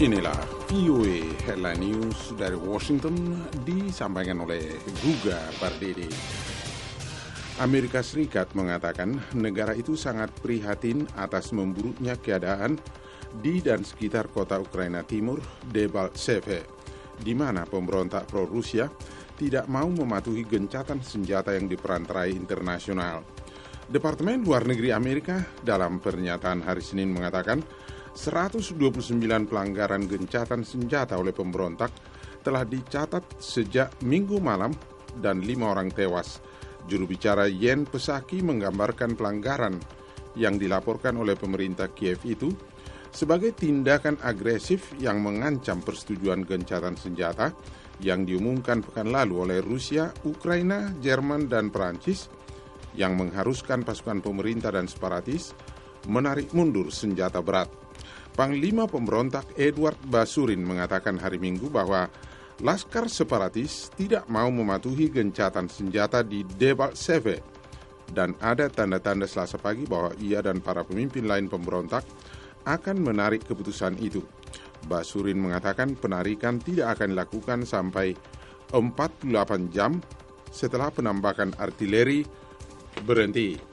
Inilah VOA Headline News dari Washington disampaikan oleh Guga Pardede. Amerika Serikat mengatakan negara itu sangat prihatin atas memburuknya keadaan di dan sekitar kota Ukraina Timur, Debaltseve, di mana pemberontak pro-Rusia tidak mau mematuhi gencatan senjata yang diperantarai internasional. Departemen Luar Negeri Amerika dalam pernyataan hari Senin mengatakan 129 pelanggaran gencatan senjata oleh pemberontak telah dicatat sejak Minggu malam dan 5 orang tewas. Juru bicara Jen Psaki menggambarkan pelanggaran yang dilaporkan oleh pemerintah Kiev itu sebagai tindakan agresif yang mengancam persetujuan gencatan senjata yang diumumkan pekan lalu oleh Rusia, Ukraina, Jerman, dan Perancis yang mengharuskan pasukan pemerintah dan separatis menarik mundur senjata berat. Panglima pemberontak Edward Basurin mengatakan hari Minggu bahwa Laskar separatis tidak mau mematuhi gencatan senjata di Debaltseve dan ada tanda-tanda Selasa pagi bahwa ia dan para pemimpin lain pemberontak akan menarik keputusan itu. Basurin mengatakan penarikan tidak akan dilakukan sampai 48 jam setelah penambakan artileri berhenti.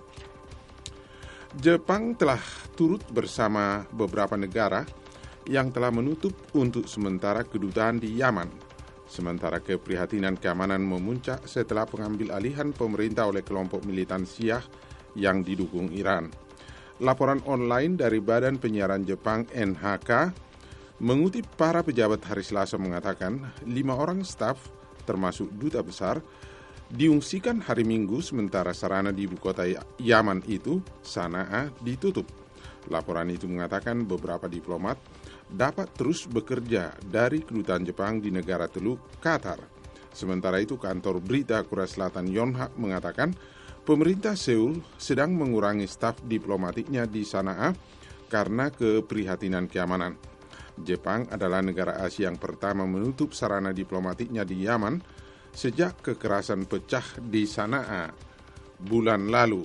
Jepang telah turut bersama beberapa negara yang telah menutup untuk sementara kedutaan di Yaman. Sementara keprihatinan keamanan memuncak setelah pengambil alihan pemerintah oleh kelompok militan Syiah yang didukung Iran. Laporan online dari Badan Penyiaran Jepang NHK mengutip para pejabat hari Selasa mengatakan 5 orang staf termasuk duta besar diungsikan hari Minggu sementara sarana di ibu kota Yaman itu, Sana'a, ditutup. Laporan itu mengatakan beberapa diplomat dapat terus bekerja dari kedutaan Jepang di negara Teluk, Qatar. Sementara itu kantor berita Korea Selatan Yonhap mengatakan pemerintah Seoul sedang mengurangi staf diplomatiknya di Sana'a karena keprihatinan keamanan. Jepang adalah negara Asia yang pertama menutup sarana diplomatiknya di Yaman sejak kekerasan pecah di Sana'a bulan lalu.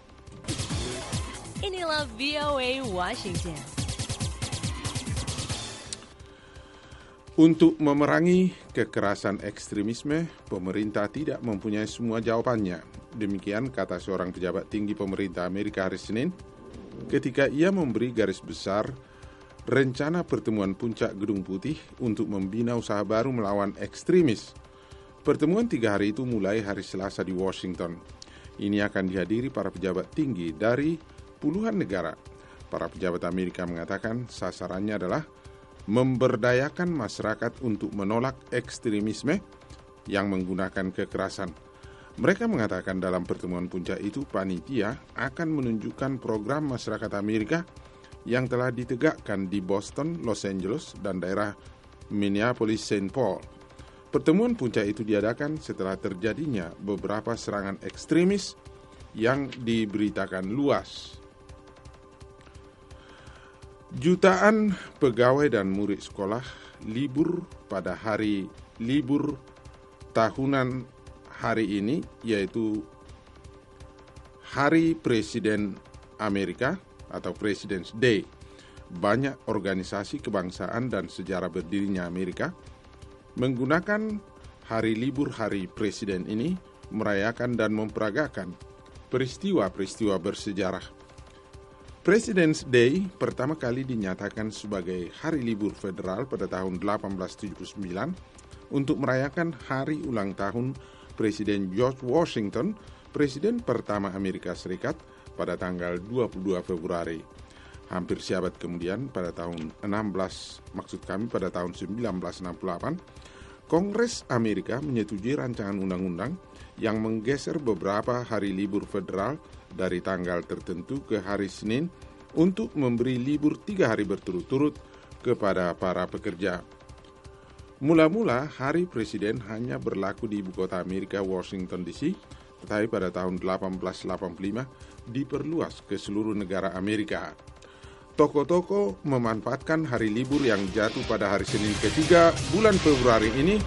Inilah VOA Washington. Untuk memerangi kekerasan ekstremisme, pemerintah tidak mempunyai semua jawabannya. Demikian kata seorang pejabat tinggi pemerintah Amerika hari Senin ketika ia memberi garis besar rencana pertemuan puncak Gedung Putih untuk membina usaha baru melawan ekstremis. Pertemuan 3 hari itu mulai hari Selasa di Washington. Ini akan dihadiri para pejabat tinggi dari puluhan negara. Para pejabat Amerika mengatakan sasarannya adalah memberdayakan masyarakat untuk menolak ekstremisme yang menggunakan kekerasan. Mereka mengatakan dalam pertemuan puncak itu panitia akan menunjukkan program masyarakat Amerika yang telah ditegakkan di Boston, Los Angeles, dan daerah Minneapolis-Saint Paul. Pertemuan puncak itu diadakan setelah terjadinya beberapa serangan ekstremis yang diberitakan luas. Jutaan pegawai dan murid sekolah libur pada hari libur tahunan hari ini, yaitu Hari Presiden Amerika atau President's Day. Banyak organisasi kebangsaan dan sejarah berdirinya Amerika menggunakan hari libur hari presiden ini merayakan dan memperagakan peristiwa-peristiwa bersejarah. President's Day pertama kali dinyatakan sebagai hari libur federal pada tahun 1879 untuk merayakan hari ulang tahun Presiden George Washington, presiden pertama Amerika Serikat, pada tanggal 22 Februari. Hampir seabad kemudian pada tahun 1968, Kongres Amerika menyetujui rancangan undang-undang yang menggeser beberapa hari libur federal dari tanggal tertentu ke hari Senin untuk memberi libur 3 hari berturut-turut kepada para pekerja. Mula-mula hari presiden hanya berlaku di ibu kota Amerika, Washington DC, tetapi pada tahun 1885 diperluas ke seluruh negara Amerika. Toko-toko memanfaatkan hari libur yang jatuh pada hari Senin ketiga bulan Februari ini